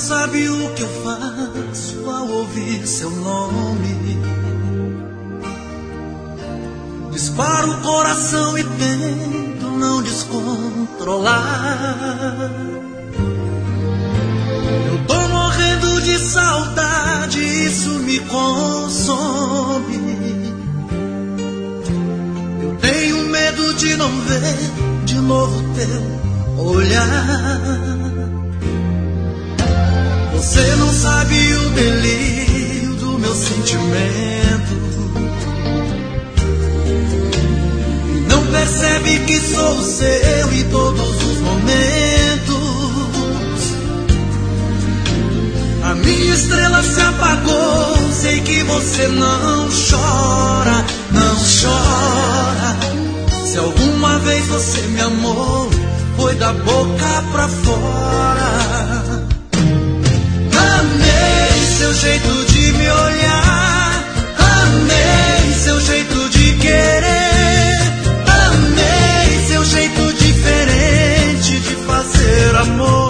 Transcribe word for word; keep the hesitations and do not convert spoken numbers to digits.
sabe o que eu faço ao ouvir seu nome. Disparo o coração e tento não descontrolar. Eu tô morrendo de saudade, isso me consome. Eu tenho medo de não ver de novo teu olhar. Você não sabe o delírio do meu sentimento. Não percebe que sou seu em todos os momentos. A minha estrela se apagou, sei que você não chora, não chora. Se alguma vez você me amou, foi da boca pra fora. Amei seu jeito de me olhar, amei seu jeito de querer, amei seu jeito diferente de fazer amor.